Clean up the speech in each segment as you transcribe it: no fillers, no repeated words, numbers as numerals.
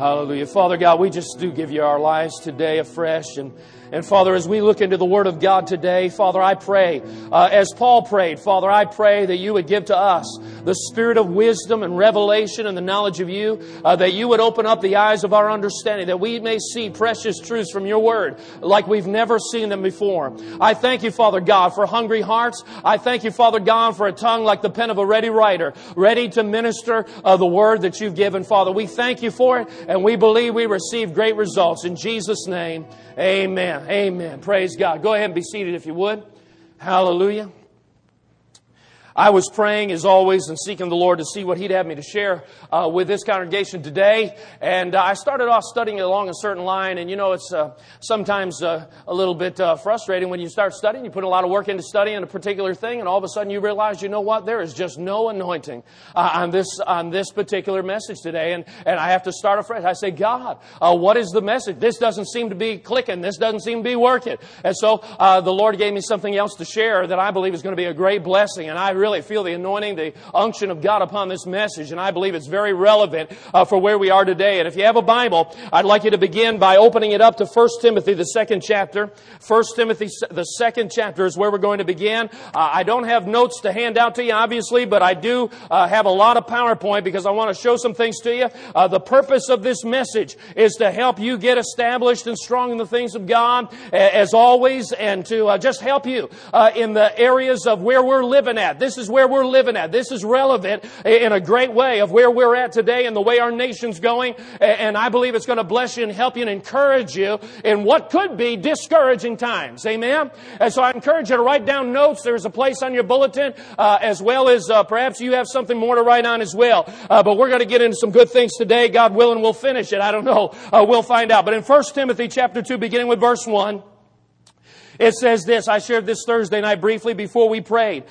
Hallelujah. Father God, we just do give you our lives today afresh. And Father, as we look into the Word of God today, Father, I pray, as Paul prayed, Father, I pray that you would give to us the spirit of wisdom and revelation and the knowledge of you, that you would open up the eyes of our understanding, that we may see precious truths from your Word like we've never seen them before. I thank you, Father God, for hungry hearts. I thank you, Father God, for a tongue like the pen of a ready writer, ready to minister the Word that you've given, Father. We thank you for it, and we believe we receive great results. In Jesus' name, amen. Amen. Praise God. Go ahead and be seated if you would. Hallelujah. I was praying, as always, and seeking the Lord to see what He'd have me to share with this congregation today. And I started off studying along a certain line. And, you know, it's sometimes a little bit frustrating when you start studying. You put a lot of work into studying a particular thing, and all of a sudden you realize, you know what, there is just no anointing on this particular message today. And I have to start afresh. I say, God, what is the message? This doesn't seem to be clicking. This doesn't seem to be working. And so the Lord gave me something else to share that I believe is going to be a great blessing. And I really feel the anointing, the unction of God upon this message, and I believe it's very relevant for where we are today. And if you have a Bible, I'd like you to begin by opening it up to 1 Timothy, the second chapter. 1 Timothy, the second chapter is where we're going to begin. I don't have notes to hand out to you, obviously, but I do have a lot of PowerPoint because I want to show some things to you. The purpose of this message is to help you get established and strong in the things of God, as always, and to just help you in the areas of where we're living at. This is where we're living at. This is relevant in a great way of where we're at today and the way our nation's going. And I believe it's going to bless you and help you and encourage you in what could be discouraging times. Amen? And so I encourage you to write down notes. There's a place on your bulletin, as well as perhaps you have something more to write on as well. But we're going to get into some good things today. God willing, we'll finish it. I don't know. We'll find out. But in 1 Timothy chapter 2, beginning with verse 1, it says this. I shared this Thursday night briefly before we prayed.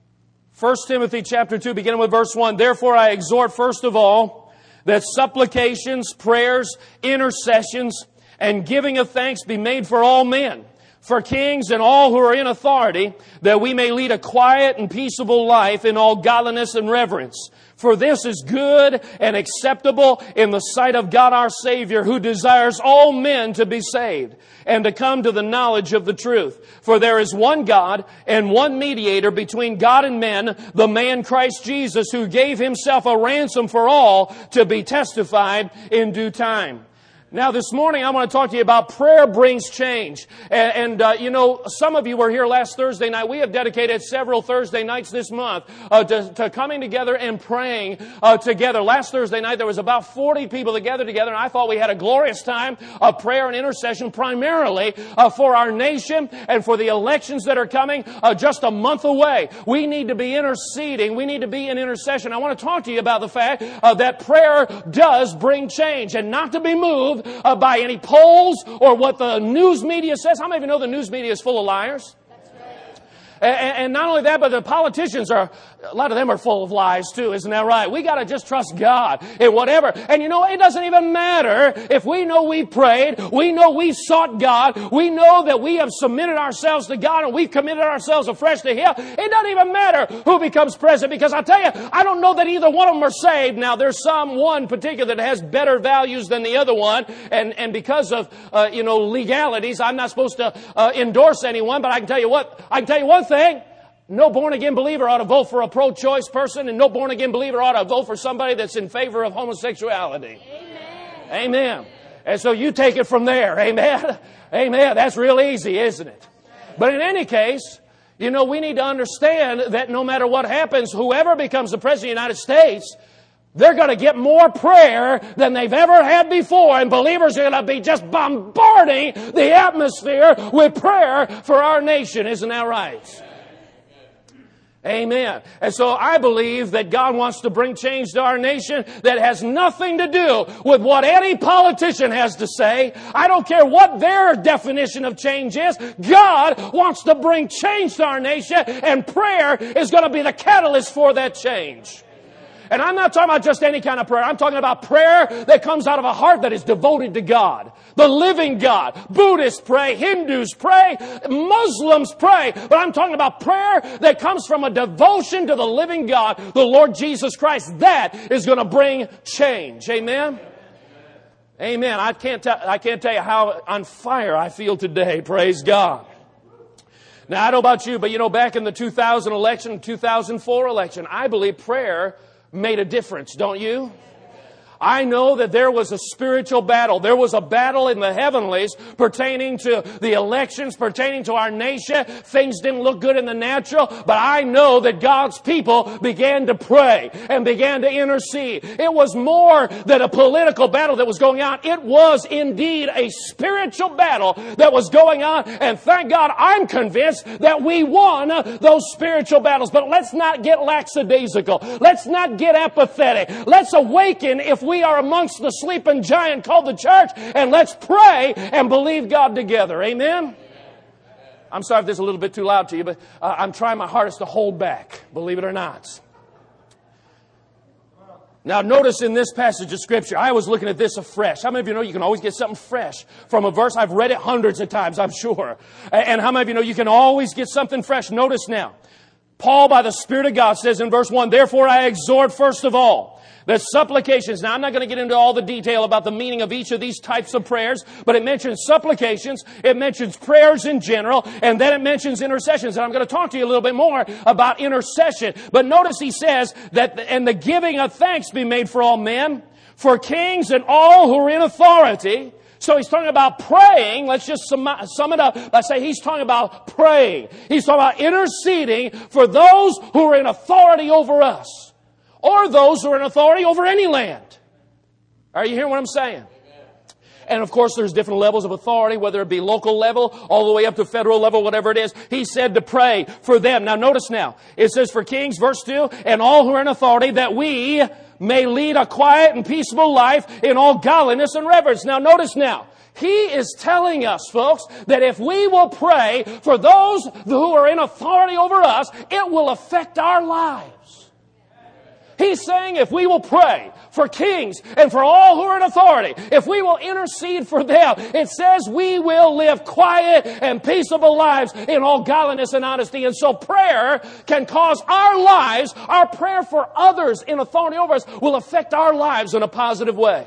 1 Timothy chapter 2, beginning with verse 1, therefore I exhort first of all that supplications, prayers, intercessions, and giving of thanks be made for all men, for kings and all who are in authority, that we may lead a quiet and peaceable life in all godliness and reverence. For this is good and acceptable in the sight of God our Savior, who desires all men to be saved and to come to the knowledge of the truth. For there is one God and one mediator between God and men, the man Christ Jesus, who gave Himself a ransom for all, to be testified in due time. Now, this morning, I want to talk to you about prayer brings change. And you know, some of you were here last Thursday night. We have dedicated several Thursday nights this month to coming together and praying together. Last Thursday night, there was about 40 people that gathered together, and I thought we had a glorious time of prayer and intercession, primarily for our nation and for the elections that are coming just a month away. We need to be interceding. We need to be in intercession. I want to talk to you about the fact that prayer does bring change, and not to be moved by any polls or what the news media says. How many of you know the news media is full of liars? And not only that, but the politicians a lot of them are full of lies too, isn't that right? We got to just trust God in whatever. And you know, it doesn't even matter if we know we prayed, we know we sought God, we know that we have submitted ourselves to God and we've committed ourselves afresh to Him. It doesn't even matter who becomes president, because I tell you, I don't know that either one of them are saved. Now, there's one particular that has better values than the other one, and because of legalities, I'm not supposed to endorse anyone. But I can tell you one thing. No born-again believer ought to vote for a pro-choice person, and no born-again believer ought to vote for somebody that's in favor of homosexuality. Amen. Amen. And so you take it from there. Amen. Amen. That's real easy, isn't it? But in any case, you know, we need to understand that no matter what happens, whoever becomes the President of the United States, they're going to get more prayer than they've ever had before, and believers are going to be just bombarding the atmosphere with prayer for our nation. Isn't that right? Amen. And so I believe that God wants to bring change to our nation that has nothing to do with what any politician has to say. I don't care what their definition of change is. God wants to bring change to our nation, and prayer is going to be the catalyst for that change. And I'm not talking about just any kind of prayer. I'm talking about prayer that comes out of a heart that is devoted to God, the living God. Buddhists pray, Hindus pray, Muslims pray. But I'm talking about prayer that comes from a devotion to the living God, the Lord Jesus Christ. That is going to bring change. Amen? Amen. I can't tell you how on fire I feel today. Praise God. Now, I don't know about you, but back in the 2000 election, 2004 election, I believe prayer made a difference, don't you? I know that there was a spiritual battle. There was a battle in the heavenlies pertaining to the elections, pertaining to our nation. Things didn't look good in the natural, but I know that God's people began to pray and began to intercede. It was more than a political battle that was going on. It was indeed a spiritual battle that was going on. And thank God, I'm convinced that we won those spiritual battles. But let's not get lackadaisical. Let's not get apathetic. Let's awaken if we are amongst the sleeping giant called the church, and let's pray and believe God together. Amen? I'm sorry if this is a little bit too loud to you, but I'm trying my hardest to hold back, believe it or not. Now notice in this passage of Scripture, I was looking at this afresh. How many of you know you can always get something fresh from a verse? I've read it hundreds of times, I'm sure. And how many of you know you can always get something fresh? Notice now, Paul, by the Spirit of God, says in verse 1, "Therefore I exhort first of all, that supplications." Now, I'm not going to get into all the detail about the meaning of each of these types of prayers, but it mentions supplications, it mentions prayers in general, and then it mentions intercessions. And I'm going to talk to you a little bit more about intercession. But notice he says that, "And the giving of thanks be made for all men, for kings and all who are in authority." So he's talking about praying. Let's just sum it up by saying he's talking about praying. He's talking about interceding for those who are in authority over us, or those who are in authority over any land. Are you hearing what I'm saying? And of course, there's different levels of authority, whether it be local level, all the way up to federal level, whatever it is. He said to pray for them. Now notice now, it says for kings, verse 2, "And all who are in authority, that we may lead a quiet and peaceable life in all godliness and reverence." Now notice now, he is telling us, folks, that if we will pray for those who are in authority over us, it will affect our lives. He's saying if we will pray for kings and for all who are in authority, if we will intercede for them, it says we will live quiet and peaceable lives in all godliness and honesty. And so prayer can cause our lives, our prayer for others in authority over us will affect our lives in a positive way.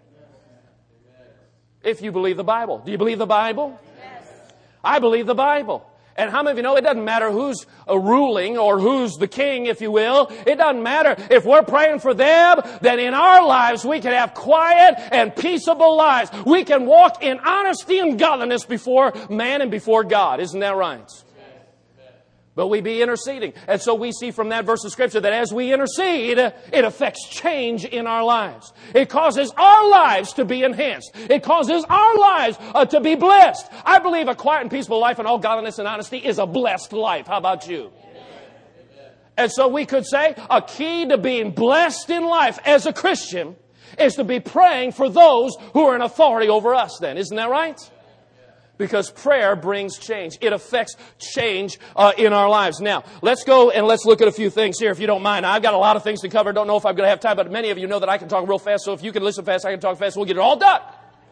If you believe the Bible. Do you believe the Bible? Yes. I believe the Bible. And how many of you know it doesn't matter who's ruling or who's the king, if you will. It doesn't matter. If we're praying for them, then in our lives we can have quiet and peaceable lives. We can walk in honesty and godliness before man and before God. Isn't that right? But we be interceding. And so we see from that verse of Scripture that as we intercede, it affects change in our lives. It causes our lives to be enhanced. It causes our lives to be blessed. I believe a quiet and peaceful life in all godliness and honesty is a blessed life. How about you? And so we could say a key to being blessed in life as a Christian is to be praying for those who are in authority over us then. Isn't that right? Because prayer brings change. It affects change in our lives. Now, let's go and let's look at a few things here, if you don't mind. I've got a lot of things to cover. Don't know if I'm going to have time, but many of you know that I can talk real fast. So if you can listen fast, I can talk fast. We'll get it all done.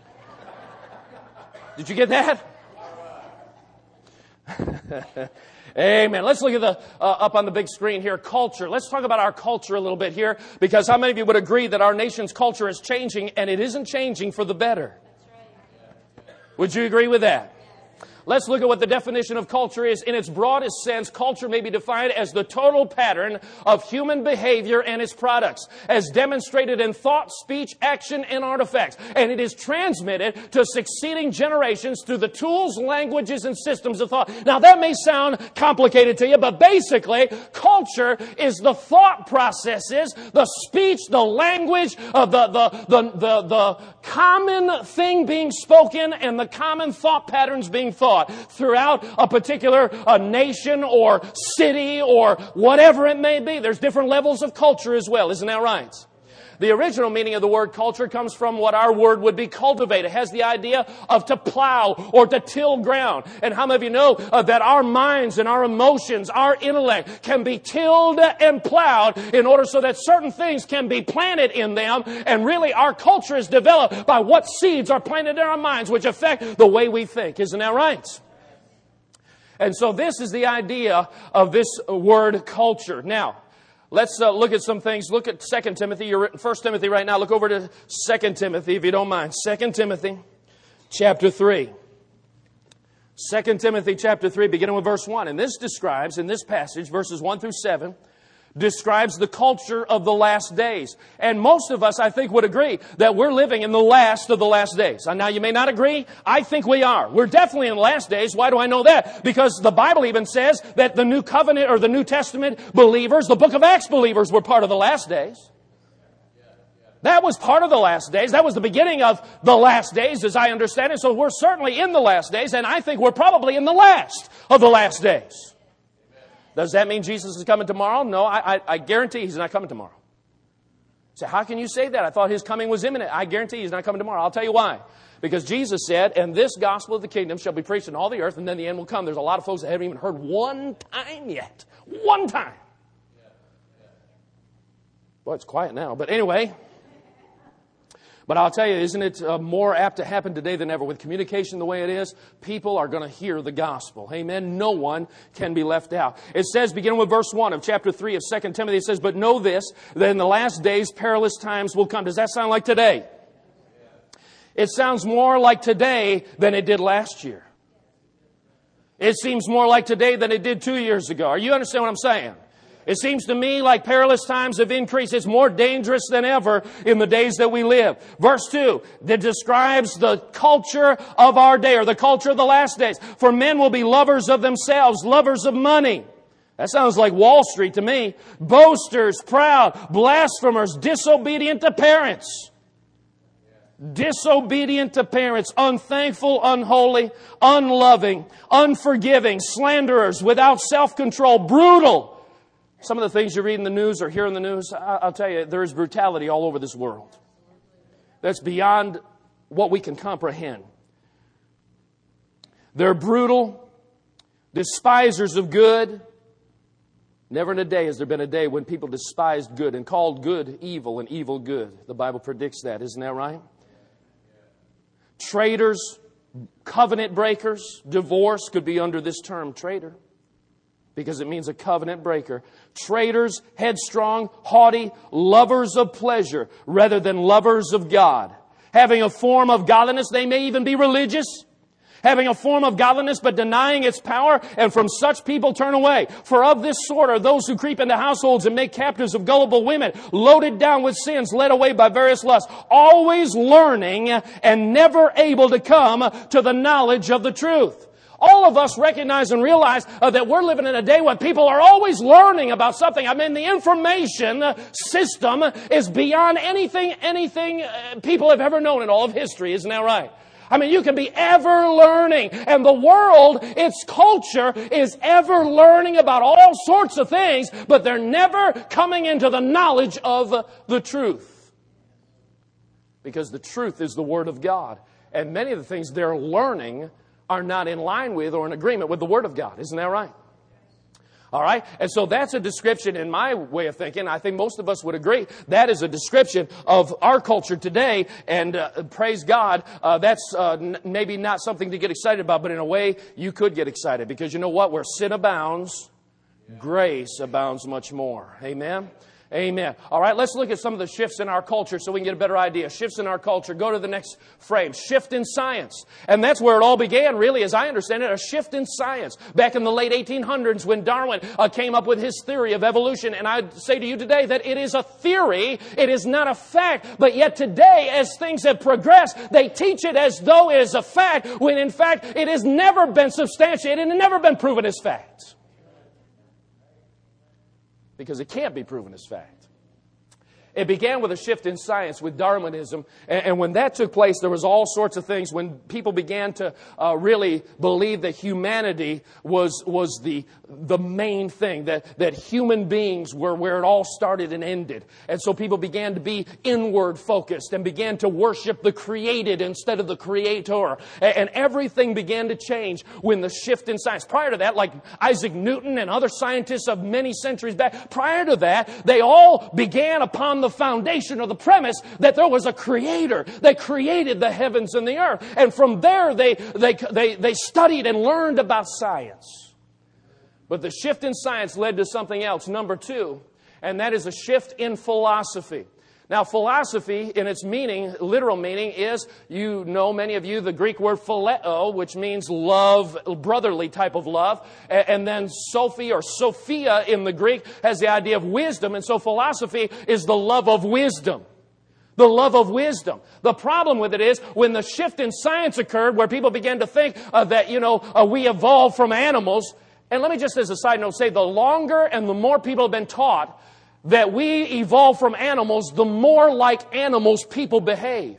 Did you get that? Amen. Let's look at the up on the big screen here, culture. Let's talk about our culture a little bit here, because how many of you would agree that our nation's culture is changing, and it isn't changing for the better? Would you agree with that? Let's look at what the definition of culture is. In its broadest sense, culture may be defined as the total pattern of human behavior and its products, as demonstrated in thought, speech, action, and artifacts. And it is transmitted to succeeding generations through the tools, languages, and systems of thought. Now, that may sound complicated to you, but basically, culture is the thought processes, the speech, the language, the common thing being spoken, and the common thought patterns being thought throughout a particular nation or city or whatever it may be. There's different levels of culture as well. Isn't that right? The original meaning of the word culture comes from what our word would be cultivate. It has the idea of to plow or to till ground. And how many of you know that our minds and our emotions, our intellect can be tilled and plowed in order so that certain things can be planted in them. And really our culture is developed by what seeds are planted in our minds, which affect the way we think. Isn't that right? And so this is the idea of this word culture. Now, Let's look at some things. Look at 2 Timothy. You're in 1 Timothy right now. Look over to 2 Timothy, if you don't mind. 2 Timothy, chapter 3. 2 Timothy, chapter 3, beginning with verse 1. And this describes, in this passage, verses 1 through 7, describes the culture of the last days. And most of us, I think, would agree that we're living in the last of the last days. Now, you may not agree. I think we are. We're definitely in the last days. Why do I know that? Because the Bible even says that the New Covenant or the New Testament believers, the book of Acts believers, were part of the last days. That was part of the last days. That was the beginning of the last days, as I understand it. So we're certainly in the last days, and I think we're probably in the last of the last days. Does that mean Jesus is coming tomorrow? No, I guarantee He's not coming tomorrow. So how can you say that? I thought His coming was imminent. I guarantee He's not coming tomorrow. I'll tell you why. Because Jesus said, and this gospel of the kingdom shall be preached in all the earth, and then the end will come. There's a lot of folks that haven't even heard one time yet. One time. Boy, it's quiet now. But anyway. But I'll tell you, isn't it more apt to happen today than ever? With communication the way it is, people are going to hear the gospel. Amen? No one can be left out. It says, beginning with verse 1 of chapter 3 of 2 Timothy, it says, but know this, that in the last days perilous times will come. Does that sound like today? It sounds more like today than it did last year. It seems more like today than it did 2 years ago. Are you understand what I'm saying? It seems to me like perilous times have increased. It's more dangerous than ever in the days that we live. Verse 2, that describes the culture of our day, or the culture of the last days. For men will be lovers of themselves, lovers of money. That sounds like Wall Street to me. Boasters, proud, blasphemers, disobedient to parents. Disobedient to parents, unthankful, unholy, unloving, unforgiving, slanderers, without self-control, brutal. Some of the things you read in the news or hear in the news, I'll tell you, there is brutality all over this world. That's beyond what we can comprehend. They're brutal, despisers of good. Never in a day has there been a day when people despised good and called good evil and evil good. The Bible predicts that, isn't that right? Traitors, covenant breakers, divorce could be under this term, traitor. Because it means a covenant breaker. Traitors, headstrong, haughty, lovers of pleasure rather than lovers of God. Having a form of godliness, they may even be religious. Having a form of godliness but denying its power, and from such people turn away. For of this sort are those who creep into households and make captives of gullible women, loaded down with sins, led away by various lusts, always learning and never able to come to the knowledge of the truth. All of us recognize and realize that we're living in a day when people are always learning about something. I mean, the information system is beyond anything people have ever known in all of history. Isn't that right? I mean, you can be ever learning. And the world, its culture, is ever learning about all sorts of things, but they're never coming into the knowledge of the truth. Because the truth is the Word of God. And many of the things they're learning are not in line with or in agreement with the Word of God. Isn't that right? All right? And so that's a description in my way of thinking. I think most of us would agree. That is a description of our culture today. And praise God, that's maybe not something to get excited about, but in a way you could get excited. Because you know what? Where sin abounds, grace abounds much more. Amen? Amen. All right, let's look at some of the shifts in our culture so we can get a better idea. Shifts in our culture. Go to the next frame. Shift in science. And that's where it all began, really, as I understand it, a shift in science. Back in the late 1800s when Darwin came up with his theory of evolution. And I'd say to you today that it is a theory. It is not a fact. But yet today, as things have progressed, they teach it as though it is a fact, when in fact it has never been substantiated and never been proven as fact. Because it can't be proven as fact. It began with a shift in science, with Darwinism. And when that took place, there was all sorts of things. When people began to really believe that humanity was the main thing, that human beings were where it all started and ended. And so people began to be inward focused and began to worship the created instead of the creator. And everything began to change when the shift in science. Prior to that, like Isaac Newton and other scientists of many centuries back, prior to that, they all began upon the foundation or the premise that there was a creator that created the heavens and the earth. And from there, they studied and learned about science. But the shift in science led to something else. Number two, and that is a shift in philosophy. Now, philosophy, in its meaning, literal meaning, is, you know, many of you, the Greek word phileo, which means love, brotherly type of love. And then Sophie or Sophia in the Greek has the idea of wisdom. And so philosophy is the love of wisdom. The love of wisdom. The problem with it is, when the shift in science occurred, where people began to think that, we evolved from animals. And let me just as a side note say, the longer and the more people have been taught that we evolve from animals, the more like animals people behave.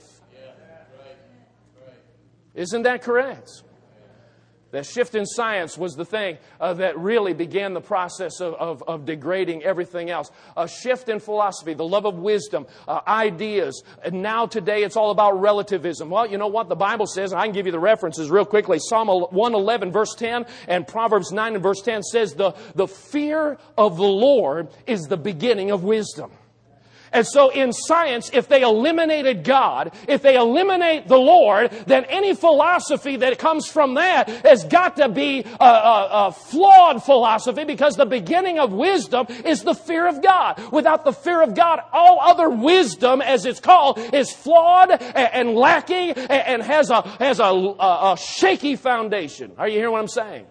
Isn't that correct? That shift in science was the thing that really began the process of degrading everything else. A shift in philosophy, the love of wisdom, ideas. And now today it's all about relativism. Well, you know what the Bible says, and I can give you the references real quickly. Psalm 111 verse 10 and Proverbs 9 and verse 10 says, the fear of the Lord is the beginning of wisdom. And so in science, if they eliminated God, if they eliminate the Lord, then any philosophy that comes from that has got to be a flawed philosophy, because the beginning of wisdom is the fear of God. Without the fear of God, all other wisdom, as it's called, is flawed and lacking and has a shaky foundation. Are you hearing what I'm saying?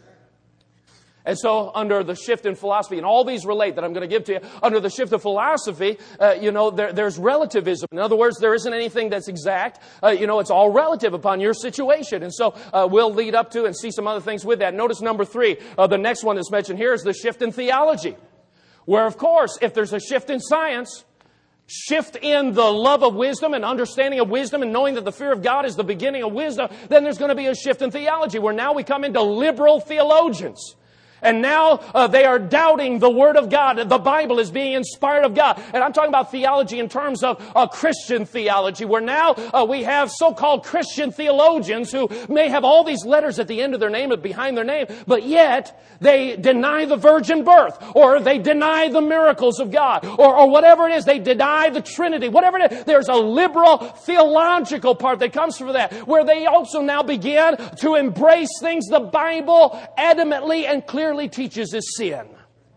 And so under the shift in philosophy, and all these relate that I'm going to give to you, under the shift of philosophy, there's relativism. In other words, there isn't anything that's exact. It's all relative upon your situation. And so we'll lead up to and see some other things with that. Notice number 3, the next one that's mentioned here is the shift in theology. Where, of course, if there's a shift in science, shift in the love of wisdom and understanding of wisdom and knowing that the fear of God is the beginning of wisdom, then there's going to be a shift in theology, where now we come into liberal theologians. And now they are doubting the Word of God. The Bible is being inspired of God. And I'm talking about theology in terms of Christian theology, where now we have so-called Christian theologians who may have all these letters at the end of their name and behind their name, but yet they deny the virgin birth, or they deny the miracles of God, or whatever it is. They deny the Trinity, whatever it is. There's a liberal theological part that comes from that, where they also now begin to embrace things the Bible adamantly and clearly teaches is sin.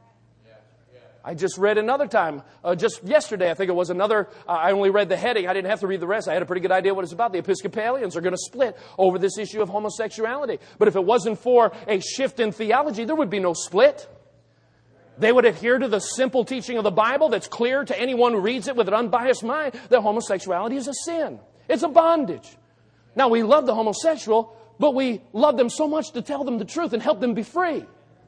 I just read another time, just yesterday, I think it was another, I only read the heading. I didn't have to read the rest. I had a pretty good idea what it's about. The Episcopalians are going to split over this issue of homosexuality. But if it wasn't for a shift in theology, there would be no split. They would adhere to the simple teaching of the Bible that's clear to anyone who reads it with an unbiased mind, that homosexuality is a sin. It's a bondage. Now, we love the homosexual, but we love them so much to tell them the truth and help them be free.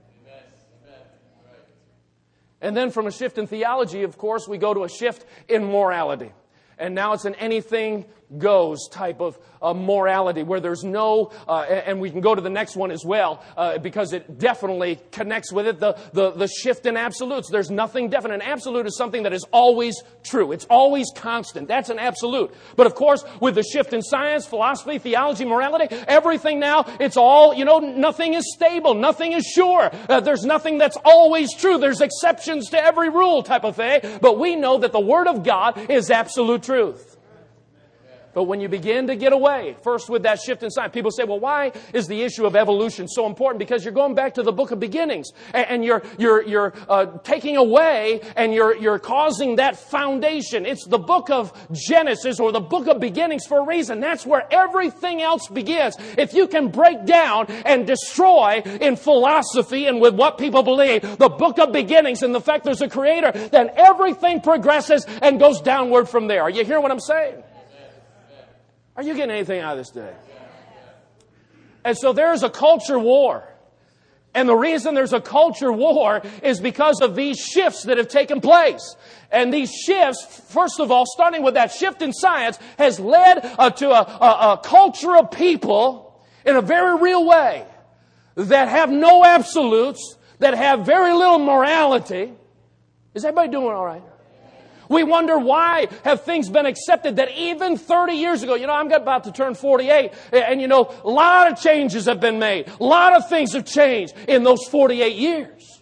And then from a shift in theology, of course, we go to a shift in morality. And now it's an anything goes type of morality, where there's no, and we can go to the next one as well, because it definitely connects with it, the shift in absolutes. There's nothing definite. An absolute is something that is always true. It's always constant. That's an absolute. But of course, with the shift in science, philosophy, theology, morality, everything now, it's all, nothing is stable. Nothing is sure. There's nothing that's always true. There's exceptions to every rule type of thing. But we know that the Word of God is absolute truth. But when you begin to get away, first with that shift in science, people say, well, why is the issue of evolution so important? Because you're going back to the book of beginnings, and you're taking away, and you're causing that foundation. It's the book of Genesis, or the book of beginnings, for a reason. That's where everything else begins. If you can break down and destroy in philosophy and with what people believe, the book of beginnings and the fact there's a creator, then everything progresses and goes downward from there. Are you hearing what I'm saying? Are you getting anything out of this today? And so there's a culture war. And the reason there's a culture war is because of these shifts that have taken place. And these shifts, first of all, starting with that shift in science, has led to a culture of people in a very real way that have no absolutes, that have very little morality. Is everybody doing all right? We wonder why have things been accepted that even 30 years ago, I'm about to turn 48, and a lot of changes have been made. A lot of things have changed in those 48 years.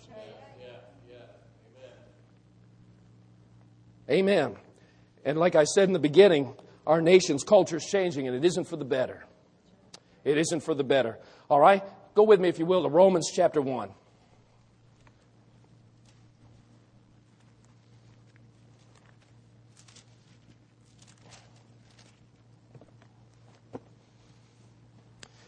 Amen. And like I said in the beginning, our nation's culture is changing, and it isn't for the better. It isn't for the better. All right? Go with me, if you will, to Romans chapter 1.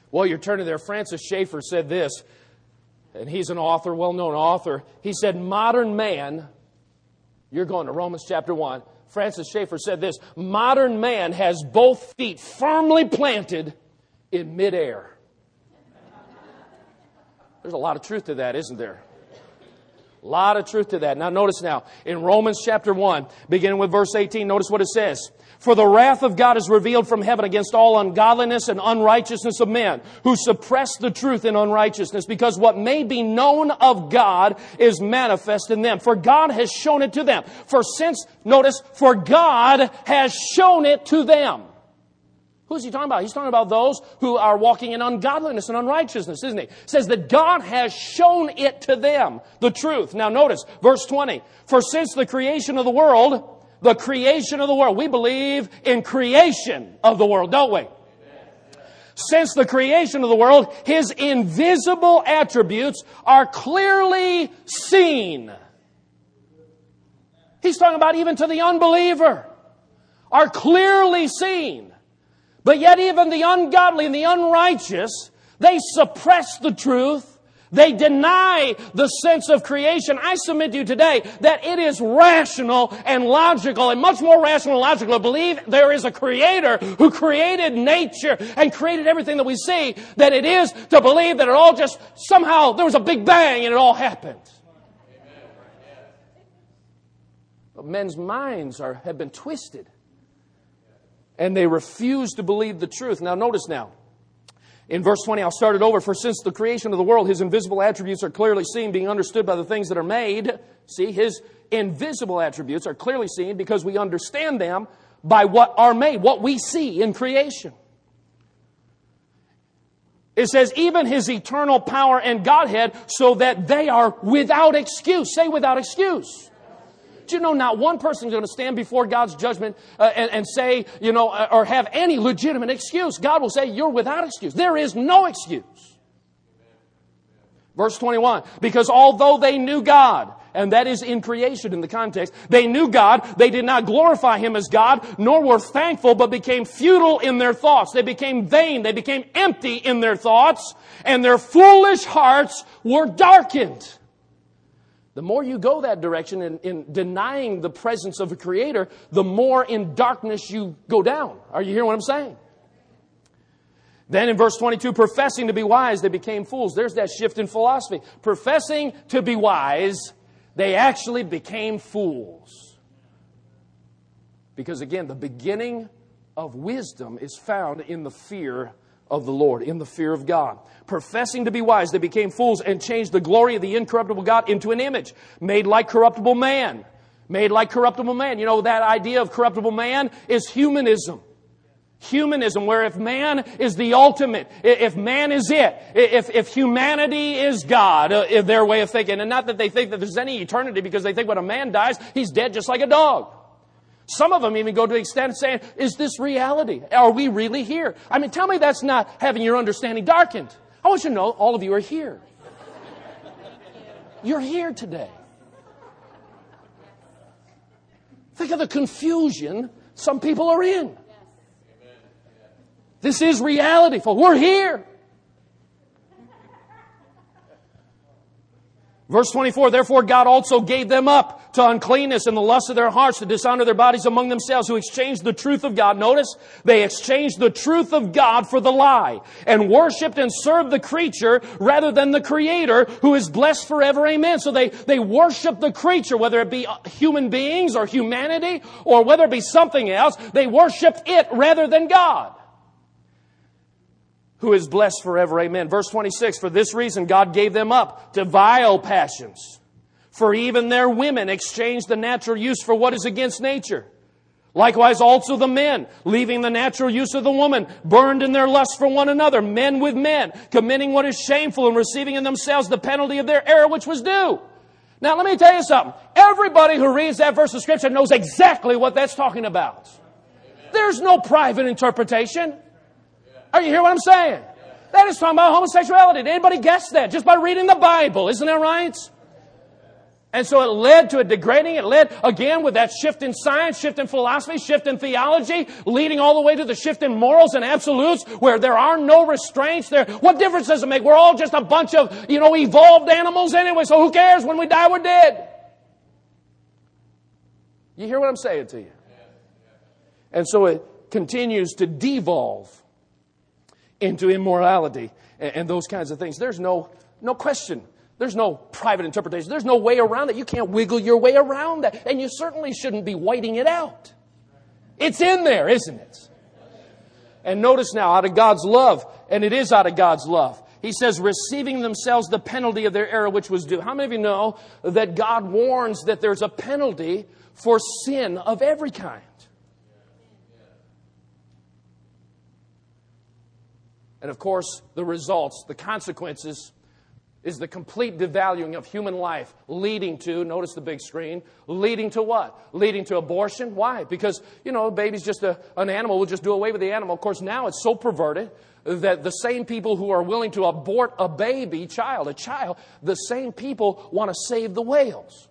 Well, you're turning there. Francis Schaeffer said this, and he's an author, well-known author. He said, modern man, you're going to Romans chapter 1. Francis Schaeffer said this, modern man has both feet firmly planted in midair. There's a lot of truth to that, isn't there? A lot of truth to that. Now notice now, in Romans chapter 1, beginning with verse 18, notice what it says. For the wrath of God is revealed from heaven against all ungodliness and unrighteousness of men, who suppress the truth in unrighteousness, because what may be known of God is manifest in them. For God has shown it to them. For God has shown it to them. Who's he talking about? He's talking about those who are walking in ungodliness and unrighteousness, isn't he? It says that God has shown it to them, the truth. Now notice, verse 20. For since the creation of the world, we believe in creation of the world, don't we? Since the creation of the world, His invisible attributes are clearly seen. He's talking about even to the unbeliever, are clearly seen. But yet even the ungodly and the unrighteous, they suppress the truth. They deny the sense of creation. I submit to you today that it is rational and logical, and much more rational and logical to believe there is a Creator who created nature and created everything that we see, than it is to believe that it all just somehow, there was a big bang and it all happened. But men's minds have been twisted. And they refuse to believe the truth. Now notice now, in verse 20, I'll start it over. For since the creation of the world, His invisible attributes are clearly seen, being understood by the things that are made. See, His invisible attributes are clearly seen because we understand them by what are made, what we see in creation. It says, even His eternal power and Godhead, so that they are without excuse. Say without excuse. Do you know not one person is going to stand before God's judgment and say, or have any legitimate excuse. God will say, you're without excuse. There is no excuse. Verse 21, because although they knew God, and that is in creation in the context, they knew God, they did not glorify Him as God, nor were thankful, but became futile in their thoughts. They became vain, they became empty in their thoughts, and their foolish hearts were darkened. The more you go that direction in denying the presence of a Creator, the more in darkness you go down. Are you hearing what I'm saying? Then in verse 22, professing to be wise, they became fools. There's that shift in philosophy. Professing to be wise, they actually became fools. Because again, the beginning of wisdom is found in the fear of the Lord, in the fear of God. Professing to be wise, they became fools and changed the glory of the incorruptible God into an image, made like corruptible man. Made like corruptible man. You know, that idea of corruptible man is humanism. Humanism, where if man is the ultimate, if man is it, if humanity is God, their way of thinking. And not that they think that there's any eternity, because they think when a man dies, he's dead just like a dog. Some of them even go to the extent of saying, is this reality? Are we really here? I mean, tell me that's not having your understanding darkened. I want you to know all of you are here. You're here today. Think of the confusion some people are in. This is reality, folks. We're here. Verse 24, therefore God also gave them up to uncleanness and the lust of their hearts, to dishonor their bodies among themselves, who exchanged the truth of God. Notice, they exchanged the truth of God for the lie, and worshipped and served the creature rather than the Creator, who is blessed forever. Amen. So they worship the creature, whether it be human beings or humanity, or whether it be something else. They worshiped it rather than God, who is blessed forever. Amen. Verse 26, for this reason God gave them up to vile passions. For even their women exchanged the natural use for what is against nature. Likewise also the men, leaving the natural use of the woman, burned in their lust for one another, men with men, committing what is shameful and receiving in themselves the penalty of their error which was due. Now let me tell you something. Everybody who reads that verse of Scripture knows exactly what that's talking about. Amen. There's no private interpretation. Are you hearing what I'm saying? That is talking about homosexuality. Did anybody guess that? Just by reading the Bible. Isn't that right? And so it led to a degrading. It led, again, with that shift in science, shift in philosophy, shift in theology, leading all the way to the shift in morals and absolutes, where there are no restraints there. What difference does it make? We're all just a bunch of, evolved animals anyway, so who cares? When we die, we're dead. You hear what I'm saying to you? And so it continues to devolve into immorality and those kinds of things. There's no question. There's no private interpretation. There's no way around it. You can't wiggle your way around that. And you certainly shouldn't be whiting it out. It's in there, isn't it? And notice now, out of God's love, and it is out of God's love, He says, receiving themselves the penalty of their error which was due. How many of you know that God warns that there's a penalty for sin of every kind? And of course, the results, the consequences, is the complete devaluing of human life, leading to, notice the big screen, leading to what? Leading to abortion. Why? Because, a baby's just an animal. We'll just do away with the animal. Of course, now it's so perverted that the same people who are willing to abort a child, the same people want to save the whales.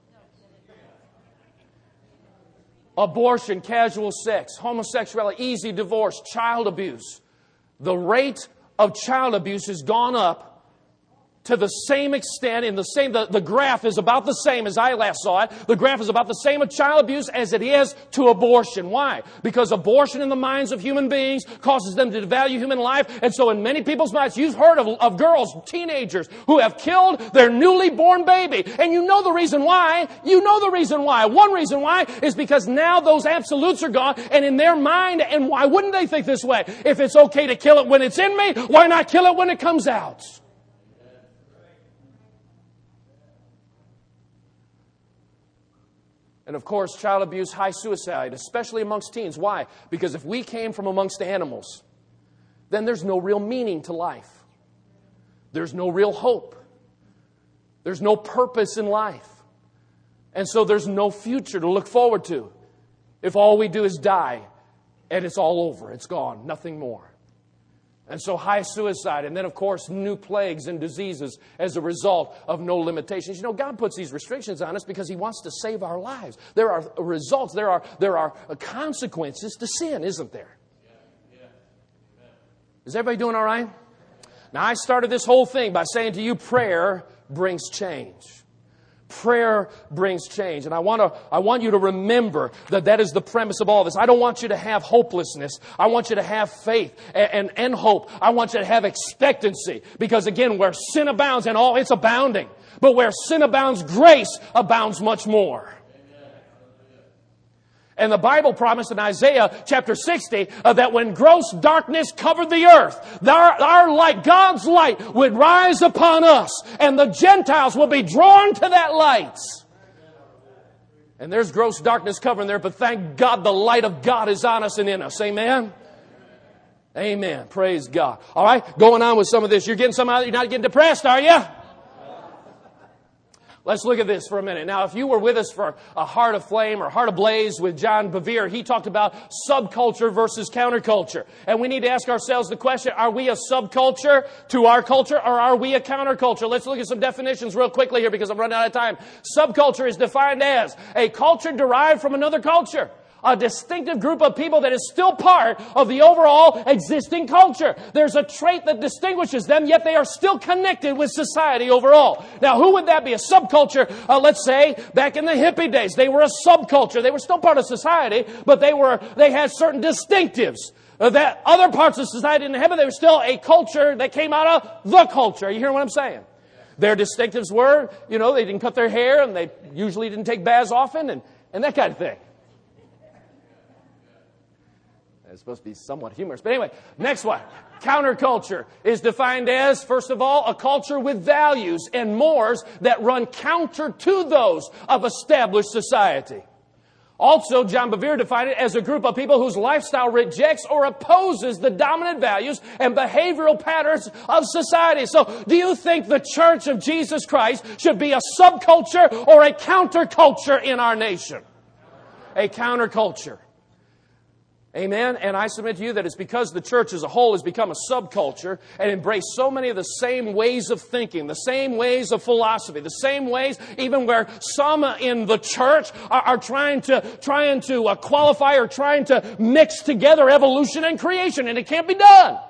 Abortion, casual sex, homosexuality, easy divorce, child abuse. The rate of child abuse has gone up to the same extent, the graph is about the same as I last saw it. The graph is about the same of child abuse as it is to abortion. Why? Because abortion in the minds of human beings causes them to devalue human life. And so in many people's minds, you've heard of girls, teenagers, who have killed their newly born baby. And you know the reason why. One reason why is because now those absolutes are gone. And in their mind, and why wouldn't they think this way? If it's okay to kill it when it's in me, why not kill it when it comes out? And of course, child abuse, high suicide, especially amongst teens. Why? Because if we came from amongst animals, then there's no real meaning to life. There's no real hope. There's no purpose in life. And so there's no future to look forward to if all we do is die and it's all over. It's gone. Nothing more. And so high suicide, and then of course new plagues and diseases as a result of no limitations. God puts these restrictions on us because He wants to save our lives. There are results, there are consequences to sin, isn't there? Is everybody doing all right? Now I started this whole thing by saying to you, prayer brings change. Prayer brings change. And I want you to remember that is the premise of all this. I don't want you to have hopelessness. I want you to have faith and hope. I want you to have expectancy. Because again, where sin abounds, and it's abounding. But where sin abounds, grace abounds much more. And the Bible promised in Isaiah chapter 60 that when gross darkness covered the earth, our light, God's light, would rise upon us. And the Gentiles will be drawn to that light. And there's gross darkness covering there, but thank God the light of God is on us and in us. Amen? Amen. Praise God. All right, going on with some of this. You're getting some out of it. You're not getting depressed, are you? Let's look at this for a minute. Now, if you were with us for a Heart of Flame or Heart of Blaze with John Bevere, he talked about subculture versus counterculture. And we need to ask ourselves the question, are we a subculture to our culture or are we a counterculture? Let's look at some definitions real quickly here because I'm running out of time. Subculture is defined as a culture derived from another culture. A distinctive group of people that is still part of the overall existing culture. There's a trait that distinguishes them, yet they are still connected with society overall. Now, who would that be? A subculture, let's say, back in the hippie days, they were a subculture. They were still part of society, but they had certain distinctives that other parts of society didn't have, but they were still a culture that came out of the culture. You hear what I'm saying? Their distinctives were, they didn't cut their hair, and they usually didn't take baths often, and that kind of thing. It's supposed to be somewhat humorous. But anyway, next one. Counterculture is defined as, first of all, a culture with values and mores that run counter to those of established society. Also, John Bevere defined it as a group of people whose lifestyle rejects or opposes the dominant values and behavioral patterns of society. So, do you think the Church of Jesus Christ should be a subculture or a counterculture in our nation? A counterculture. Amen? And I submit to you that it's because the church as a whole has become a subculture and embraced so many of the same ways of thinking, the same ways of philosophy, the same ways even where some in the church are trying to qualify or trying to mix together evolution and creation, and it can't be done.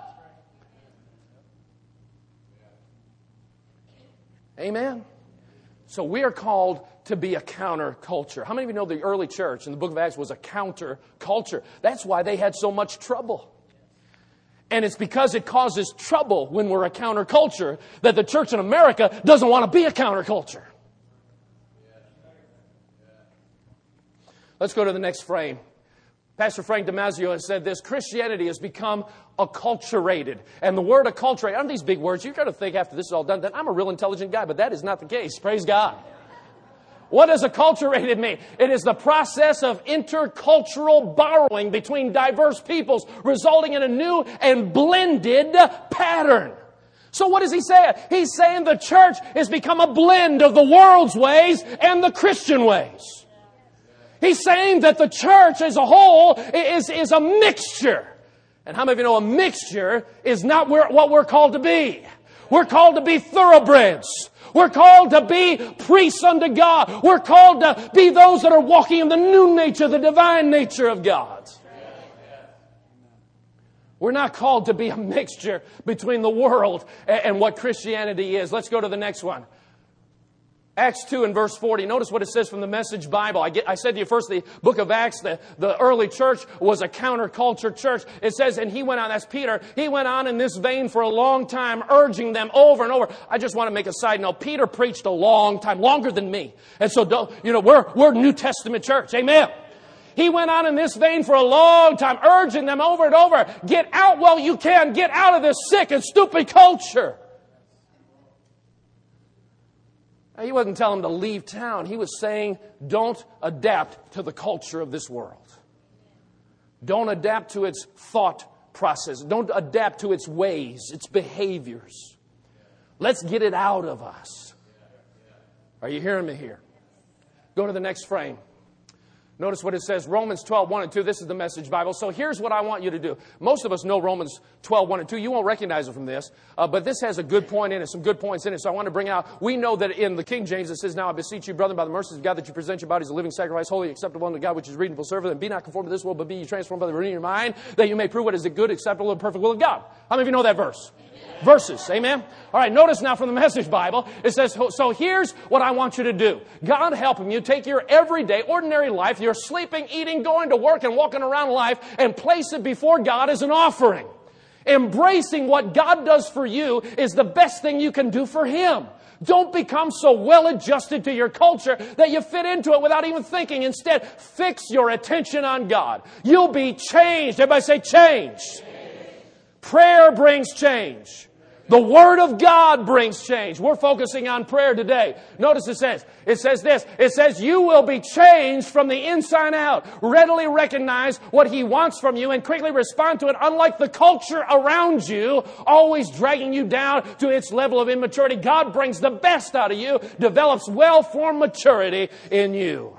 Amen? So we are called to be a counterculture. How many of you know the early church in the book of Acts was a counterculture? That's why they had so much trouble. And it's because it causes trouble when we're a counterculture that the church in America doesn't want to be a counterculture. Let's go to the next frame. Pastor Frank Damasio has said this: Christianity has become acculturated. And the word acculturate, aren't these big words? You're going to think after this is all done that I'm a real intelligent guy, but that is not the case. Praise God. What does acculturated mean? It is the process of intercultural borrowing between diverse peoples, resulting in a new and blended pattern. So what is he saying? He's saying the church has become a blend of the world's ways and the Christian ways. He's saying that the church as a whole is a mixture. And how many of you know a mixture is not what we're called to be? We're called to be thoroughbreds. We're called to be priests unto God. We're called to be those that are walking in the new nature, the divine nature of God. We're not called to be a mixture between the world and what Christianity is. Let's go to the next one. Acts 2 and verse 40. Notice what it says from the Message Bible. I said to you first, the book of Acts, the early church was a counterculture church. It says, and he went on, that's Peter, he went on in this vein for a long time, urging them over and over. I just want to make a side note. Peter preached a long time, longer than me. And so, we're New Testament church. Amen. He went on in this vein for a long time, urging them over and over. Get out while you can. Get out of this sick and stupid culture. He wasn't telling them to leave town. He was saying, don't adapt to the culture of this world. Don't adapt to its thought process. Don't adapt to its ways, its behaviors. Let's get it out of us. Are you hearing me here? Go to the next frame. Notice what it says, Romans 12, 1 and 2. This is the Message Bible. So here's what I want you to do. Most of us know Romans 12, 1 and 2. You won't recognize it from this. But this has a good point in it, some good points in it. So I want to bring out, we know that in the King James it says, now I beseech you, brethren, by the mercies of God, that you present your bodies a living sacrifice, holy, acceptable unto God, which is reasonable service. And be not conformed to this world, but be ye transformed by the renewing of your mind, that you may prove what is the good, acceptable, and perfect will of God. How many of you know that verse? Verses. Amen? All right, notice now from the Message Bible, it says, so here's what I want you to do. God helping you take your everyday, ordinary life, your sleeping, eating, going to work, and walking around life, and place it before God as an offering. Embracing what God does for you is the best thing you can do for Him. Don't become so well adjusted to your culture that you fit into it without even thinking. Instead, fix your attention on God. You'll be changed. Everybody say change. Prayer brings change. The Word of God brings change. We're focusing on prayer today. Notice it says this. It says you will be changed from the inside out. Readily recognize what He wants from you and quickly respond to it, unlike the culture around you, always dragging you down to its level of immaturity. God brings the best out of you, develops well-formed maturity in you.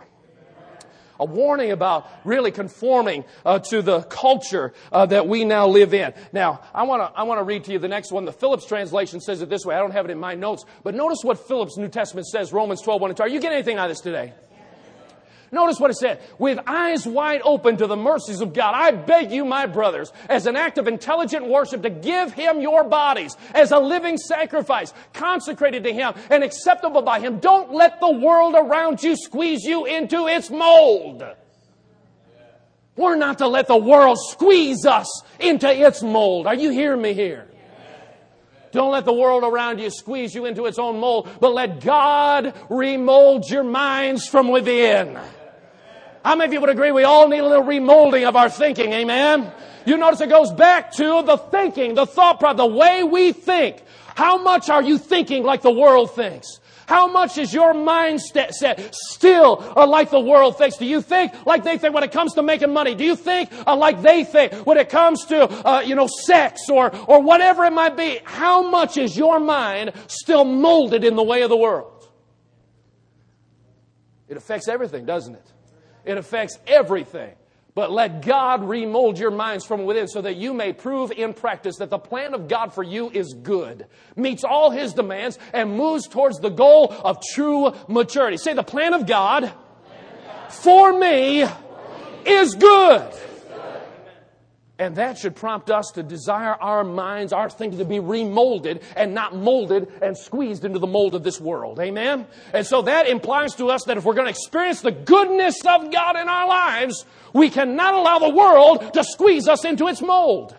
A warning about really conforming to the culture that we now live in. Now, I want to read to you the next one. The Phillips translation says it this way. I don't have it in my notes. But notice what Phillips New Testament says, Romans 12, 1 and 2. Are you getting anything out of this today? Notice what it said. With eyes wide open to the mercies of God, I beg you, my brothers, as an act of intelligent worship, to give Him your bodies as a living sacrifice, consecrated to Him and acceptable by Him. Don't let the world around you squeeze you into its mold. We're not to let the world squeeze us into its mold. Are you hearing me here? Don't let the world around you squeeze you into its own mold, but let God remold your minds from within. How many of you would agree we all need a little remolding of our thinking? Amen? You notice it goes back to the thinking, the thought process, the way we think. How much are you thinking like the world thinks? How much is your mindset still like the world thinks? Do you think like they think when it comes to making money? Do you think like they think when it comes to, sex or whatever it might be? How much is your mind still molded in the way of the world? It affects everything, doesn't it? It affects everything. But let God remold your minds from within so that you may prove in practice that the plan of God for you is good, meets all His demands, and moves towards the goal of true maturity. Say, the plan of God for me is good. And that should prompt us to desire our minds, our thinking to be remolded and not molded and squeezed into the mold of this world. Amen? And so that implies to us that if we're going to experience the goodness of God in our lives, we cannot allow the world to squeeze us into its mold.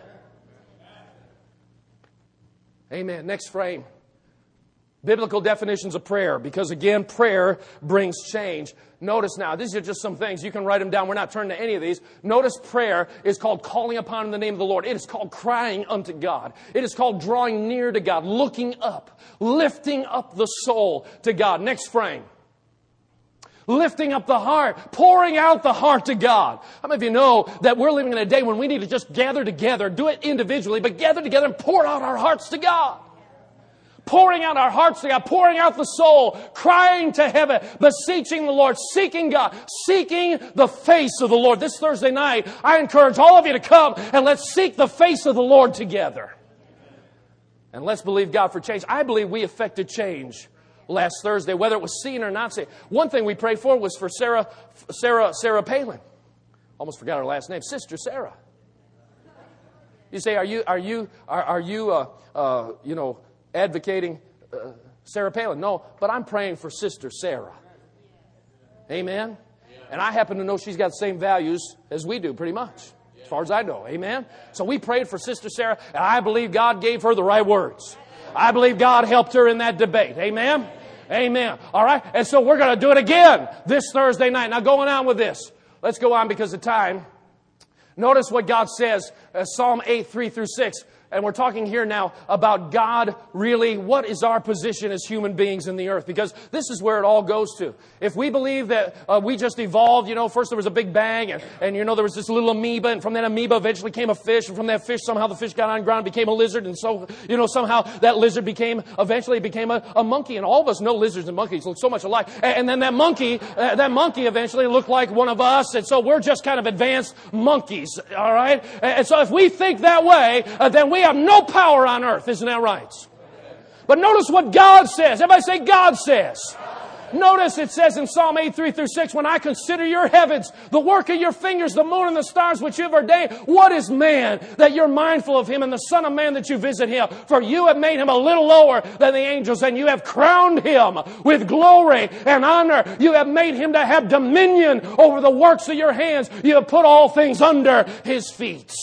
Amen. Next frame. Biblical definitions of prayer, because again, prayer brings change. Notice now, these are just some things. You can write them down. We're not turning to any of these. Notice prayer is called calling upon in the name of the Lord. It is called crying unto God. It is called drawing near to God, looking up, lifting up the soul to God. Next frame. Lifting up the heart, pouring out the heart to God. How many of you know that we're living in a day when we need to just gather together, do it individually, but gather together and pour out our hearts to God? Pouring out our hearts to God, pouring out the soul, crying to heaven, beseeching the Lord, seeking God, seeking the face of the Lord. This Thursday night, I encourage all of you to come and let's seek the face of the Lord together. And let's believe God for change. I believe we effected change last Thursday, whether it was seen or not seen. One thing we prayed for was for Sarah Palin. Almost forgot her last name, Sister Sarah. You say, are you advocating Sarah Palin? No, but I'm praying for Sister Sarah. Amen? And I happen to know she's got the same values as we do, pretty much, as far as I know. Amen? So we prayed for Sister Sarah, and I believe God gave her the right words. I believe God helped her in that debate. Amen? Amen. All right? And so we're going to do it again this Thursday night. Now, going on with this. Let's go on because of time. Notice what God says, Psalm 8, 3 through 6. And we're talking here now about God really, what is our position as human beings in the earth? Because this is where it all goes to. If we believe that we just evolved, first there was a big bang, and there was this little amoeba, and from that amoeba eventually came a fish, and from that fish somehow the fish got on the ground and became a lizard, and so, somehow that lizard eventually became a monkey. And all of us know lizards and monkeys look so much alike. And then that monkey eventually looked like one of us, and so we're just kind of advanced monkeys, all right? And so if we think that way, then we have no power on earth. Isn't that right? But notice what God says. Everybody say, God says. Notice it says in Psalm 8, 3 through 6, when I consider your heavens, the work of your fingers, the moon and the stars which you have ordained, what is man that you're mindful of him, and the Son of Man that you visit him? For you have made him a little lower than the angels, and you have crowned him with glory and honor. You have made him to have dominion over the works of your hands. You have put all things under his feet.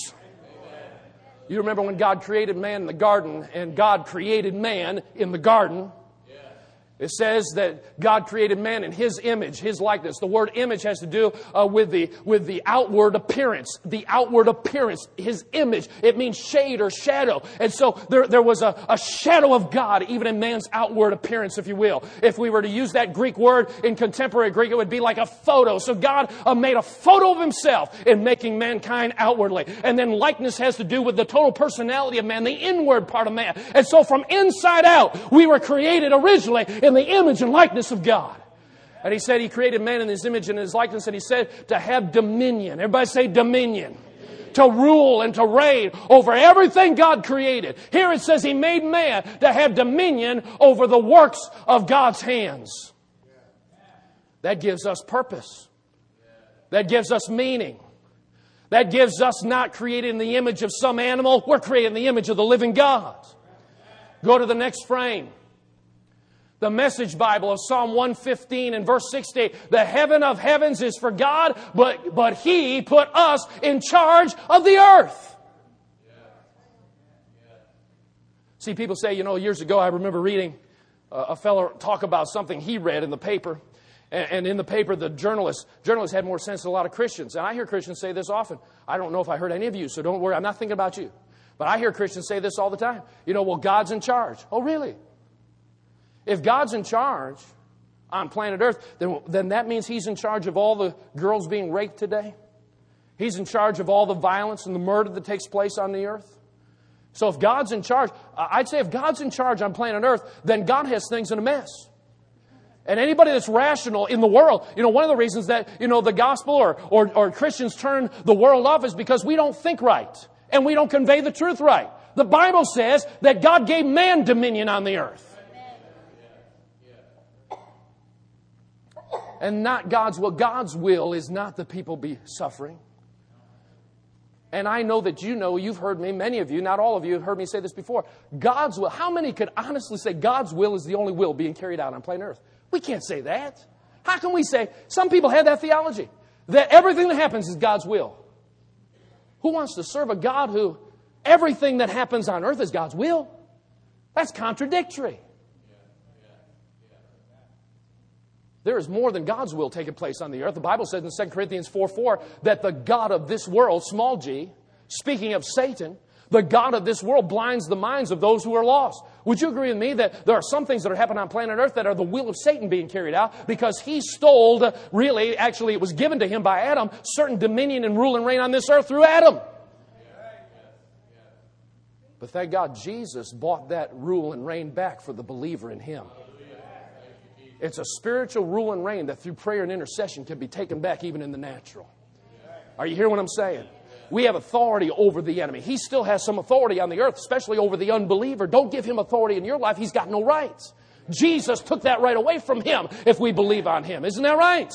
You remember when God created man in the garden, and God created man in the garden. It says that God created man in His image, His likeness. The word image has to do with the outward appearance. The outward appearance, His image. It means shade or shadow. And so there was a shadow of God even in man's outward appearance, if you will. If we were to use that Greek word in contemporary Greek, it would be like a photo. So God made a photo of Himself in making mankind outwardly. And then likeness has to do with the total personality of man, the inward part of man. And so from inside out, we were created originally in the image and likeness of God. And He said He created man in His image and His likeness, and He said to have dominion. Everybody say dominion. To rule and to reign over everything God created. Here it says He made man to have dominion over the works of God's hands. That gives us purpose. That gives us meaning. That gives us not created in the image of some animal. We're created in the image of the living God. Go to the next frame. The Message Bible of Psalm 115 and verse 68. The heaven of heavens is for God, but He put us in charge of the earth. See, people say, years ago I remember reading a fellow talk about something he read in the paper. And in the paper, the journalists had more sense than a lot of Christians. And I hear Christians say this often. I don't know if I heard any of you, so don't worry. I'm not thinking about you. But I hear Christians say this all the time. God's in charge. Oh, really? If God's in charge on planet Earth, then that means He's in charge of all the girls being raped today. He's in charge of all the violence and the murder that takes place on the earth. So if God's in charge, I'd say if God's in charge on planet Earth, then God has things in a mess. And anybody that's rational in the world, one of the reasons that, the gospel or Christians turn the world off is because we don't think right. And we don't convey the truth right. The Bible says that God gave man dominion on the earth. And not God's will. God's will is not that people be suffering. And I know that you've heard me, many of you, not all of you have heard me say this before. God's will. How many could honestly say God's will is the only will being carried out on planet earth? We can't say that. How can we say, some people have that theology, that everything that happens is God's will? Who wants to serve a God who everything that happens on earth is God's will? That's contradictory. There is more than God's will taking place on the earth. The Bible says in 2 Corinthians 4:4 that the God of this world, small g, speaking of Satan, the God of this world blinds the minds of those who are lost. Would you agree with me that there are some things that are happening on planet earth that are the will of Satan being carried out because he stole, actually it was given to him by Adam, certain dominion and rule and reign on this earth through Adam. But thank God Jesus bought that rule and reign back for the believer in Him. It's a spiritual rule and reign that through prayer and intercession can be taken back even in the natural. Are you hearing what I'm saying? We have authority over the enemy. He still has some authority on the earth, especially over the unbeliever. Don't give him authority in your life. He's got no rights. Jesus took that right away from him if we believe on Him. Isn't that right?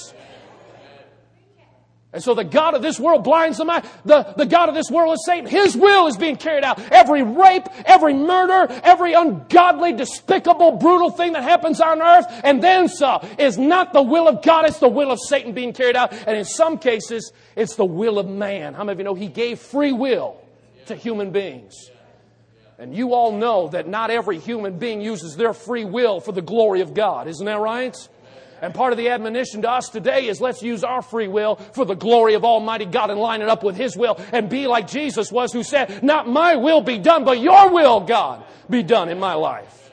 And so the God of this world blinds the mind. The God of this world is Satan. His will is being carried out. Every rape, every murder, every ungodly, despicable, brutal thing that happens on earth, and then some, is not the will of God. It's the will of Satan being carried out. And in some cases, it's the will of man. How many of you know He gave free will to human beings? And you all know that not every human being uses their free will for the glory of God. Isn't that right? And part of the admonition to us today is let's use our free will for the glory of Almighty God and line it up with His will and be like Jesus was, who said, not my will be done, but your will, God, be done in my life.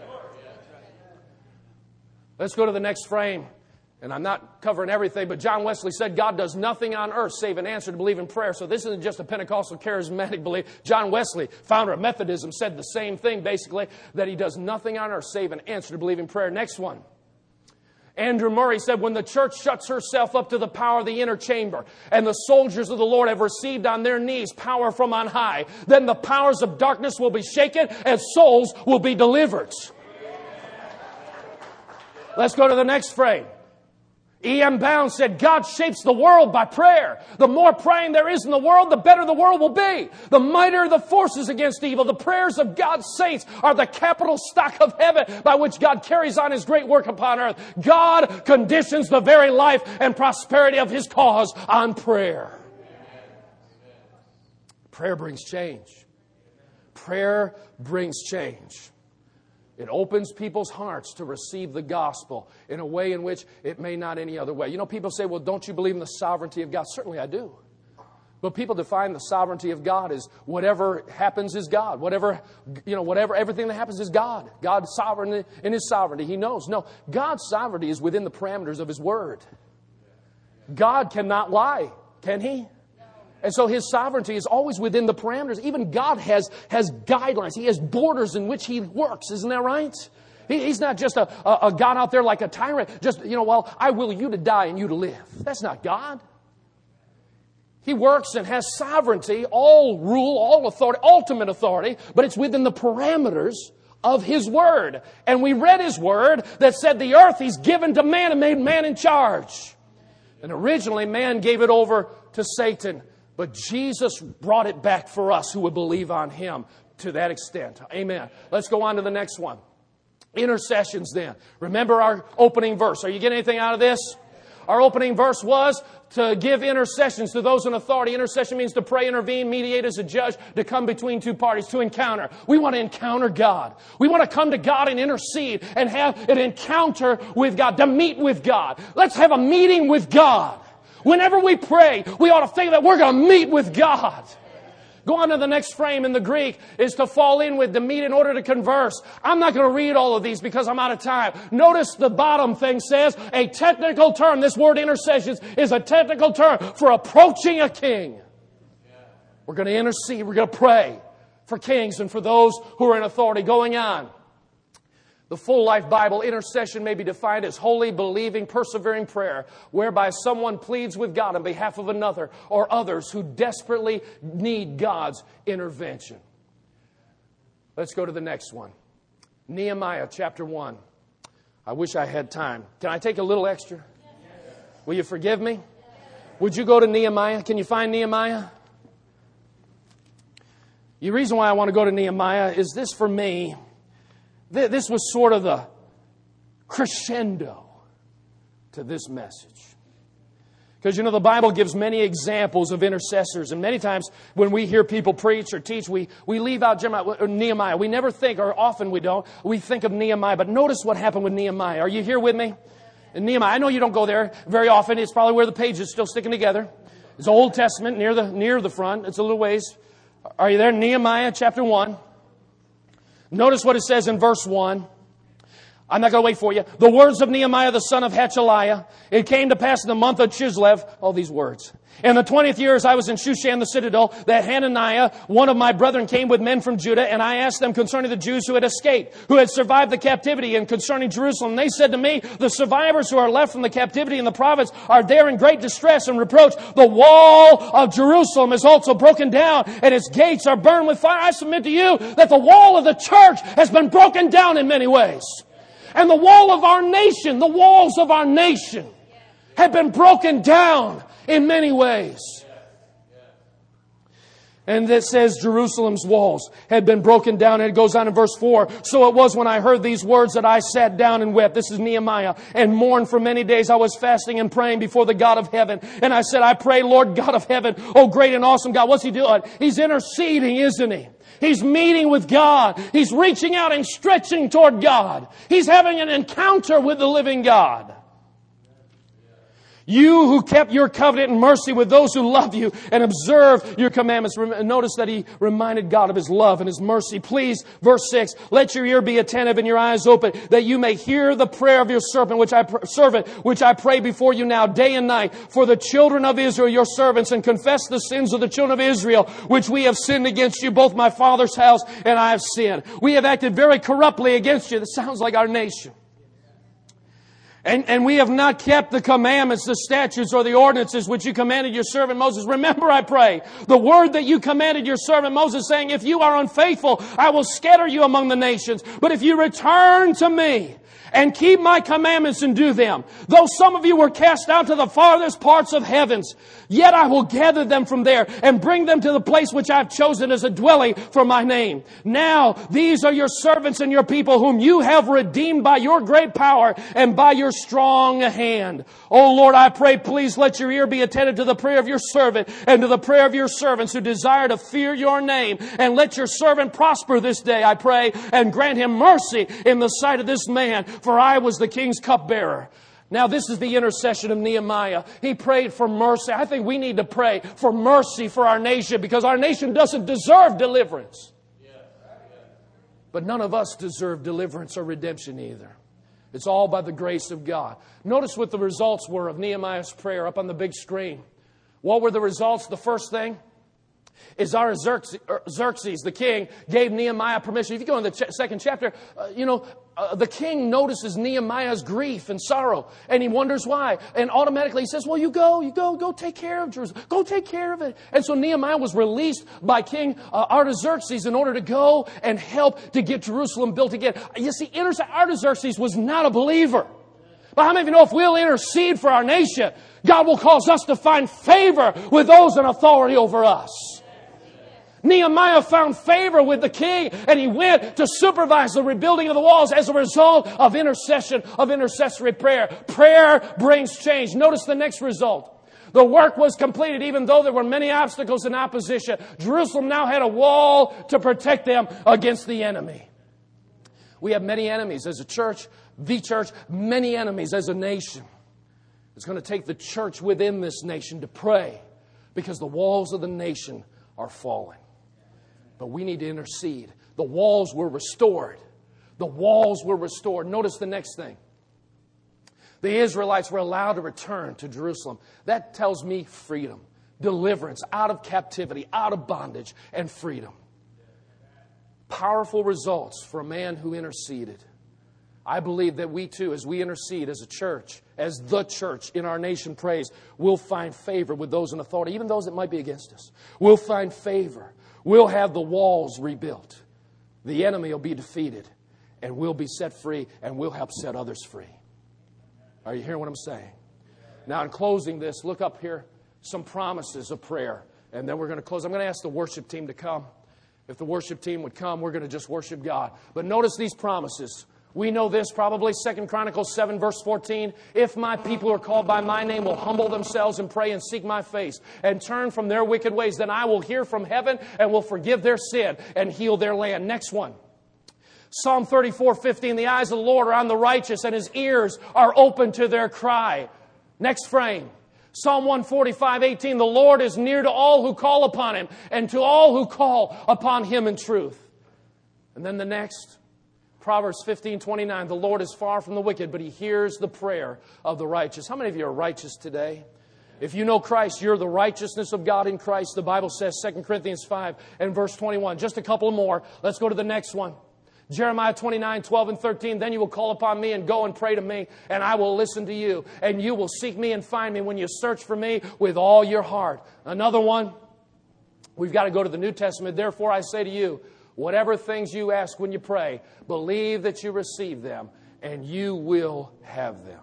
Let's go to the next frame. And I'm not covering everything, but John Wesley said God does nothing on earth save an answer to believe in prayer. So this isn't just a Pentecostal charismatic belief. John Wesley, founder of Methodism, said the same thing, basically, that He does nothing on earth save an answer to believe in prayer. Next one. Andrew Murray said, when the church shuts herself up to the power of the inner chamber and the soldiers of the Lord have received on their knees power from on high, then the powers of darkness will be shaken and souls will be delivered. Let's go to the next frame. E.M. Bounds said, God shapes the world by prayer. The more praying there is in the world, the better the world will be. The mightier the forces against evil. The prayers of God's saints are the capital stock of heaven by which God carries on His great work upon earth. God conditions the very life and prosperity of His cause on prayer. Prayer brings change. Prayer brings change. It opens people's hearts to receive the gospel in a way in which it may not any other way. People say, well, don't you believe in the sovereignty of God? Certainly I do. But people define the sovereignty of God as whatever happens is God. Whatever, everything that happens is God. God's sovereign in His sovereignty. He knows. No, God's sovereignty is within the parameters of His word. God cannot lie, can He? And so His sovereignty is always within the parameters. Even God has guidelines. He has borders in which He works. Isn't that right? He's not just a God out there like a tyrant. Just, I will you to die and you to live. That's not God. He works and has sovereignty, all rule, all authority, ultimate authority, but it's within the parameters of His Word. And we read His Word that said the earth He's given to man and made man in charge. And originally man gave it over to Satan. But Jesus brought it back for us who would believe on Him to that extent. Amen. Let's go on to the next one. Intercessions then. Remember our opening verse. Are you getting anything out of this? Our opening verse was to give intercessions to those in authority. Intercession means to pray, intervene, mediate as a judge, to come between two parties, to encounter. We want to encounter God. We want to come to God and intercede and have an encounter with God, to meet with God. Let's have a meeting with God. Whenever we pray, we ought to think that we're going to meet with God. Go on to the next frame in the Greek is to fall in with, to meet in order to converse. I'm not going to read all of these because I'm out of time. Notice the bottom thing says a technical term. This word intercessions is a technical term for approaching a king. We're going to intercede. We're going to pray for kings and for those who are in authority. Going on. The Full Life Bible, intercession may be defined as holy, believing, persevering prayer, whereby someone pleads with God on behalf of another or others who desperately need God's intervention. Let's go to the next one. Nehemiah chapter 1. I wish I had time. Can I take a little extra? Will you forgive me? Would you go to Nehemiah? Can you find Nehemiah? The reason why I want to go to Nehemiah is this for me. This was sort of the crescendo to this message. Because, the Bible gives many examples of intercessors. And many times when we hear people preach or teach, we leave out Nehemiah. We never think, or often we don't, we think of Nehemiah. But notice what happened with Nehemiah. Are you here with me? In Nehemiah, I know you don't go there very often. It's probably where the pages are still sticking together. It's Old Testament, near the front. It's a little ways. Are you there? Nehemiah chapter 1. Notice what it says in verse 1. I'm not going to wait for you. The words of Nehemiah, the son of Hachaliah. It came to pass in the month of Chislev. All these words. In the 20th year, as I was in Shushan the citadel, that Hananiah, one of my brethren, came with men from Judah, and I asked them concerning the Jews who had escaped, who had survived the captivity, and concerning Jerusalem. And they said to me, the survivors who are left from the captivity in the province are there in great distress and reproach. The wall of Jerusalem is also broken down, and its gates are burned with fire. I submit to you that the wall of the church has been broken down in many ways. And the wall of our nation, the walls of our nation have been broken down in many ways. And it says Jerusalem's walls had been broken down. And it goes on in verse 4. So it was when I heard these words that I sat down and wept. This is Nehemiah. And mourned for many days. I was fasting and praying before the God of heaven. And I said, I pray, Lord God of heaven, oh great and awesome God. What's He doing? He's interceding, isn't He? He's meeting with God. He's reaching out and stretching toward God. He's having an encounter with the living God. You who kept your covenant and mercy with those who love you and observe your commandments. Notice that he reminded God of His love and His mercy. Please, verse 6, let your ear be attentive and your eyes open, that you may hear the prayer of your servant, which I pray before you now, day and night, for the children of Israel, your servants, and confess the sins of the children of Israel, which we have sinned against you, both my father's house and I have sinned. We have acted very corruptly against you. That sounds like our nation. And we have not kept the commandments, the statutes, or the ordinances which you commanded your servant Moses. Remember, I pray, the word that you commanded your servant Moses, saying, if you are unfaithful, I will scatter you among the nations. But if you return to me and keep my commandments and do them, though some of you were cast out to the farthest parts of heavens, yet I will gather them from there and bring them to the place which I have chosen as a dwelling for my name. Now, these are your servants and your people whom you have redeemed by your great power and by your strong hand. Oh Lord, I pray, please let your ear be attentive to the prayer of your servant and to the prayer of your servants who desire to fear your name. And let your servant prosper this day, I pray, and grant him mercy in the sight of this man, for I was the king's cupbearer. Now, this is the intercession of Nehemiah. He prayed for mercy. I think we need to pray for mercy for our nation, because our nation doesn't deserve deliverance. But none of us deserve deliverance or redemption either. It's all by the grace of God. Notice what the results were of Nehemiah's prayer up on the big screen. What were the results? The first thing is Artaxerxes, the king, gave Nehemiah permission. If you go in the second chapter, the king notices Nehemiah's grief and sorrow, and he wonders why. And automatically he says, well, you go take care of Jerusalem. Go take care of it. And so Nehemiah was released by King Artaxerxes in order to go and help to get Jerusalem built again. You see, Artaxerxes was not a believer. But how many of you know if we'll intercede for our nation, God will cause us to find favor with those in authority over us? Nehemiah found favor with the king, and he went to supervise the rebuilding of the walls as a result of intercession, of intercessory prayer. Prayer brings change. Notice the next result. The work was completed even though there were many obstacles and opposition. Jerusalem now had a wall to protect them against the enemy. We have many enemies as a church, many enemies as a nation. It's going to take the church within this nation to pray, because the walls of the nation are falling. But we need to intercede. The walls were restored. The walls were restored. Notice the next thing. The Israelites were allowed to return to Jerusalem. That tells me freedom, deliverance, out of captivity, out of bondage, and freedom. Powerful results for a man who interceded. I believe that we too, as we intercede as a church, as the church in our nation prays, we'll find favor with those in authority, even those that might be against us. We'll find favor. We'll have the walls rebuilt. The enemy will be defeated, and we'll be set free, and we'll help set others free. Are you hearing what I'm saying? Now, in closing this, look up here, some promises of prayer, and then we're going to close. I'm going to ask the worship team to come. If the worship team would come, we're going to just worship God. But notice these promises. We know this probably, 2 Chronicles 7, verse 14. If my people who are called by my name will humble themselves and pray and seek my face and turn from their wicked ways, then I will hear from heaven and will forgive their sin and heal their land. Next one. Psalm 34:15. The eyes of the Lord are on the righteous and His ears are open to their cry. Next frame. Psalm 145:18. The Lord is near to all who call upon Him and to all who call upon Him in truth. And then the next. Proverbs 15:29, the Lord is far from the wicked, but He hears the prayer of the righteous. How many of you are righteous today? If you know Christ, you're the righteousness of God in Christ. The Bible says, 2 Corinthians 5 and verse 21. Just a couple more. Let's go to the next one. Jeremiah 29:12 and 13. Then you will call upon me and go and pray to me, and I will listen to you. And you will seek me and find me when you search for me with all your heart. Another one. We've got to go to the New Testament. Therefore, I say to you, whatever things you ask when you pray, believe that you receive them, and you will have them.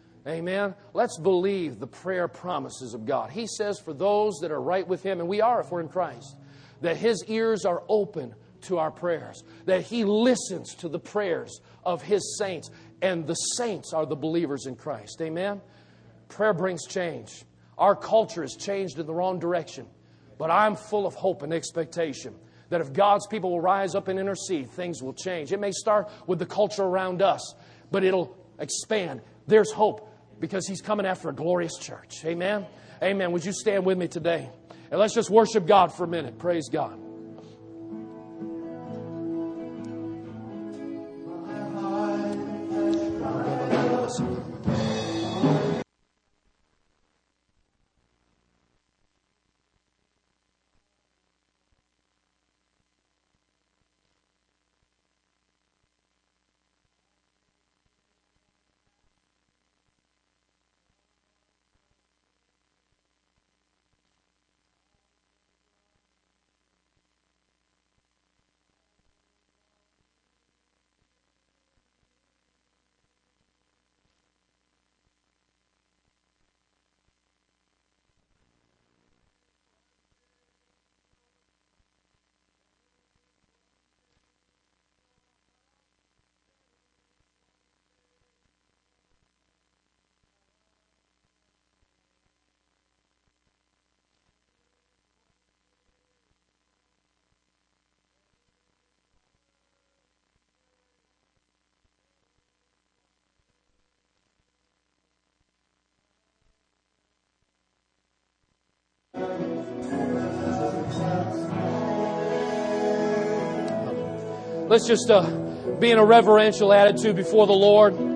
Amen? Let's believe the prayer promises of God. He says for those that are right with Him, and we are if we're in Christ, that His ears are open to our prayers, that He listens to the prayers of His saints, and the saints are the believers in Christ. Amen? Prayer brings change. Our culture is changed in the wrong direction, but I'm full of hope and expectation that if God's people will rise up and intercede, things will change. It may start with the culture around us, but it'll expand. There's hope because He's coming after a glorious church. Amen? Amen. Would you stand with me today? And let's just worship God for a minute. Praise God. Let's just be in a reverential attitude before the Lord.